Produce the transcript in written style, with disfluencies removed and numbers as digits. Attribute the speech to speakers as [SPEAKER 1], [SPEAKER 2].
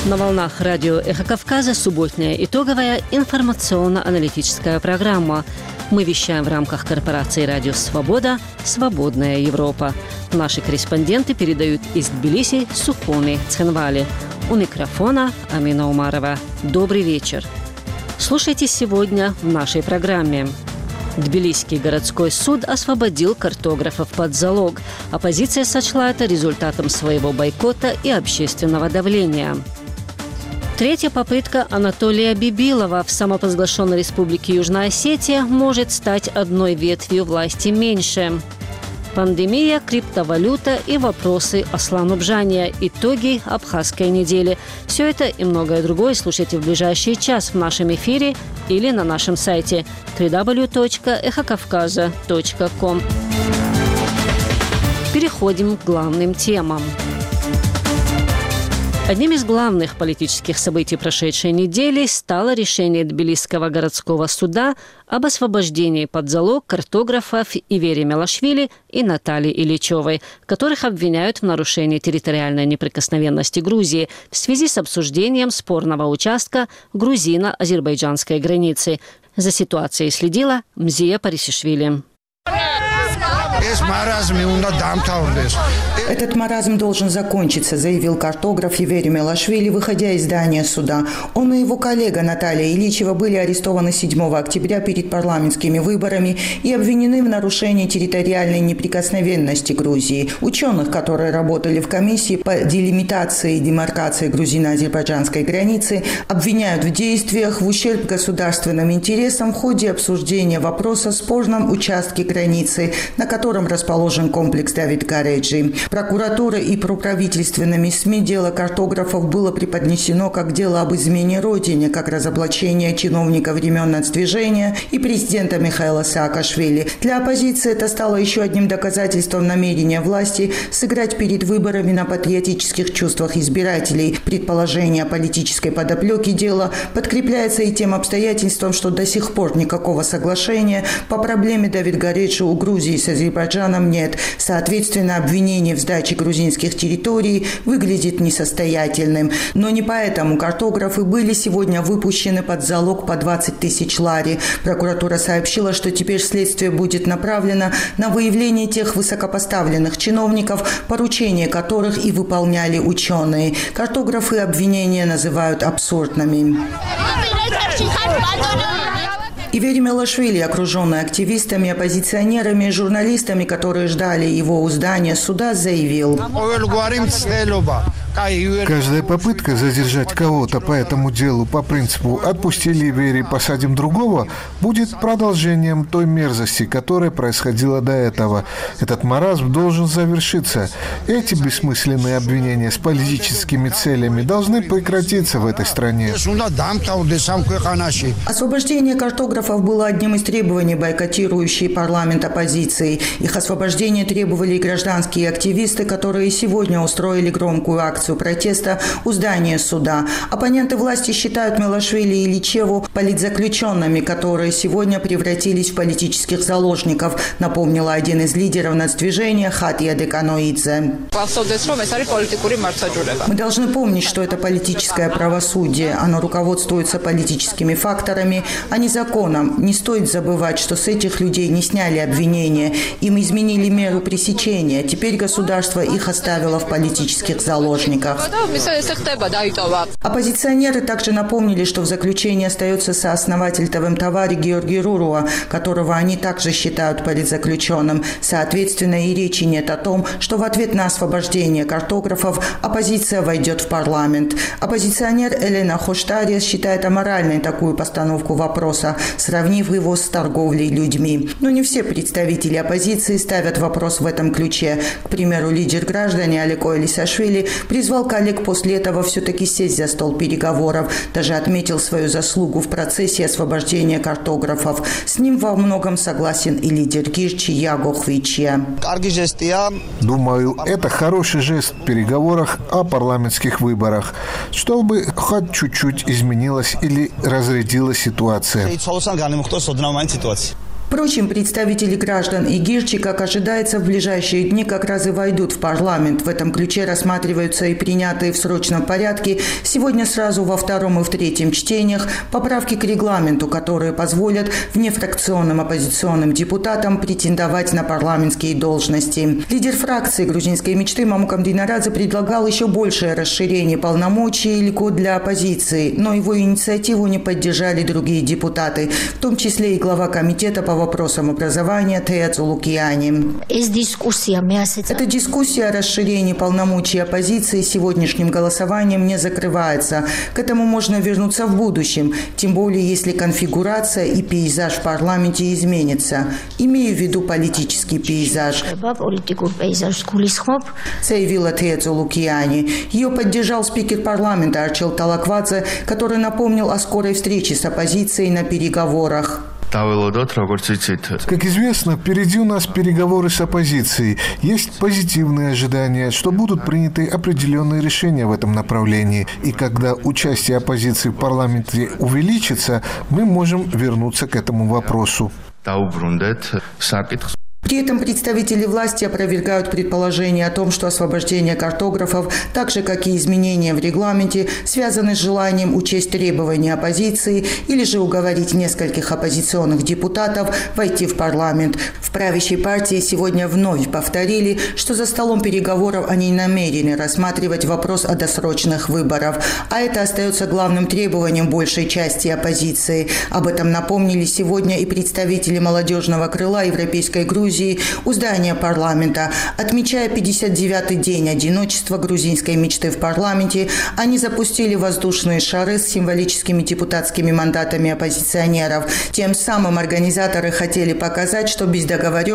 [SPEAKER 1] На волнах радио «Эхо Кавказа» субботняя итоговая информационно-аналитическая программа. Мы вещаем в рамках корпорации «Радио Свобода» «Свободная Европа». Наши корреспонденты передают из Тбилиси Сухуми Цхинвали. У микрофона Амина Умарова. Добрый вечер. Слушайте сегодня в нашей программе. Тбилисский городской суд освободил картографов под залог. Оппозиция сочла это результатом своего бойкота и общественного давления. Третья попытка Анатолия Бибилова в самопровозглашенной республике Южная Осетия может стать одной ветвью власти меньше. Пандемия, криптовалюта и вопросы Аслан-Убжания. Итоги Абхазской недели. Все это и многое другое слушайте в ближайший час в нашем эфире или на нашем сайте www.эхокавказа.ком. Переходим к главным темам. Одним из главных политических событий прошедшей недели стало решение Тбилисского городского суда об освобождении под залог картографов Ивери Мелашвили и Натальи Ильичевой, которых обвиняют в нарушении территориальной неприкосновенности Грузии в связи с обсуждением спорного участка грузино-азербайджанской границы. За ситуацией следила Мзия Парисишвили.
[SPEAKER 2] Этот маразм должен закончиться, заявил картограф Ивери Мелашвили, выходя из здания суда. Он и его коллега Наталья Ильичева были арестованы 7 октября перед парламентскими выборами и обвинены в нарушении территориальной неприкосновенности Грузии. Ученых, которые работали в комиссии по делимитации и демаркации грузино-азербайджанской границы, обвиняют в действиях в ущерб государственным интересам в ходе обсуждения вопроса о спорном участке границы, на котором расположен комплекс Давид Гареджи. Прокуратурой и проправительственными СМИ дело картографов было преподнесено как дело об измене Родине, как разоблачение чиновника времен нацдвижения и президента Михаила Саакашвили. Для оппозиции это стало еще одним доказательством намерения власти сыграть перед выборами на патриотических чувствах избирателей. Предположение о политической подоплеке дела подкрепляется и тем обстоятельством, что до сих пор никакого соглашения по проблеме Давид Гареджи у Грузии с Азербайджаном нет. Соответственно, обвинение в сдаче грузинских территорий выглядит несостоятельным. Но не поэтому картографы были сегодня выпущены под залог по 20 тысяч лари. Прокуратура сообщила, что теперь следствие будет направлено на выявление тех высокопоставленных чиновников, поручения которых и выполняли ученые. Картографы обвинения называют абсурдными. Ивери Мелашвили, окруженный активистами, оппозиционерами и журналистами, которые ждали его у здания суда, заявил:
[SPEAKER 3] «Каждая попытка задержать кого-то по этому делу по принципу «отпустили Ивери, посадим другого» будет продолжением той мерзости, которая происходила до этого. Этот маразм должен завершиться. Эти бессмысленные обвинения с политическими целями должны прекратиться в этой стране».
[SPEAKER 2] Освобождение картографов было одним из требований бойкотирующей парламент оппозиции. Их освобождение требовали и гражданские активисты, которые сегодня устроили громкую акцию протеста у здания суда. Оппоненты власти считают Мелашвили и Ильичеву политзаключенными, которые сегодня превратились в политических заложников, напомнила один из лидеров нацдвижения Хатия Деканоидзе. Мы должны помнить, что это политическое правосудие. Оно руководствуется политическими факторами, а не законом. Не стоит забывать, что с этих людей не сняли обвинения. Им изменили меру пресечения. Теперь государство их оставило в политических заложниках. Оппозиционеры также напомнили, что в заключении остается сооснователь Тавемтавари Георгий Руруа, которого они также считают политзаключенным. Соответственно, и речи нет о том, что в ответ на освобождение картографов оппозиция войдет в парламент. Оппозиционер Элена Хоштария считает аморальной такую постановку вопроса, сравнив его с торговлей людьми. Но не все представители оппозиции ставят вопрос в этом ключе. К примеру, лидер граждан Алико Элисашвили призвал коллег после этого все-таки сесть за стол переговоров. Даже отметил свою заслугу в процессе освобождения картографов. С ним во многом согласен и лидер Гирчи Яго Хвичья.
[SPEAKER 3] Думаю, это хороший жест в переговорах о парламентских выборах, чтобы хоть чуть-чуть изменилась или разрядилась ситуация.
[SPEAKER 2] Впрочем, представители граждан Игирчи, как ожидается, в ближайшие дни как раз и войдут в парламент. В этом ключе рассматриваются и принятые в срочном порядке сегодня сразу во втором и в третьем чтениях поправки к регламенту, которые позволят внефракционным оппозиционным депутатам претендовать на парламентские должности. Лидер фракции грузинской мечты Мамукам Динарадзе предлагал еще большее расширение полномочий льгот для оппозиции, но его инициативу не поддержали другие депутаты, в том числе и глава комитета по вопросам образования Тея Цулукиани. Эта дискуссия о расширении полномочий оппозиции сегодняшним голосованием не закрывается. К этому можно вернуться в будущем, тем более если конфигурация и пейзаж в парламенте изменится. Имею в виду политический пейзаж, заявила Тея Цулукиани. Ее поддержал спикер парламента Арчил Талаквадзе, который напомнил о скорой встрече с оппозицией на переговорах.
[SPEAKER 3] Как известно, впереди у нас переговоры с оппозицией. Есть позитивные ожидания, что будут приняты определенные решения в этом направлении. И когда участие оппозиции в парламенте увеличится, мы можем вернуться к этому вопросу.
[SPEAKER 2] При этом представители власти опровергают предположение о том, что освобождение картографов, так же как и изменения в регламенте, связаны с желанием учесть требования оппозиции или же уговорить нескольких оппозиционных депутатов войти в парламент. В правящей партии сегодня вновь повторили, что за столом переговоров они намерены рассматривать вопрос о досрочных выборах, а это остается главным требованием большей части оппозиции. Об этом напомнили сегодня и представители молодежного крыла Европейской Грузии у здания парламента. Отмечая 59-й день одиночества грузинской мечты в парламенте, они запустили воздушные шары с символическими депутатскими мандатами оппозиционеров. Тем самым организаторы хотели показать, что без договоренности